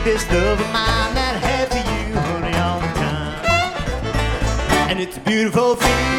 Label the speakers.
Speaker 1: this love of mine that I have for you, honey, all the time. And it's a beautiful thing.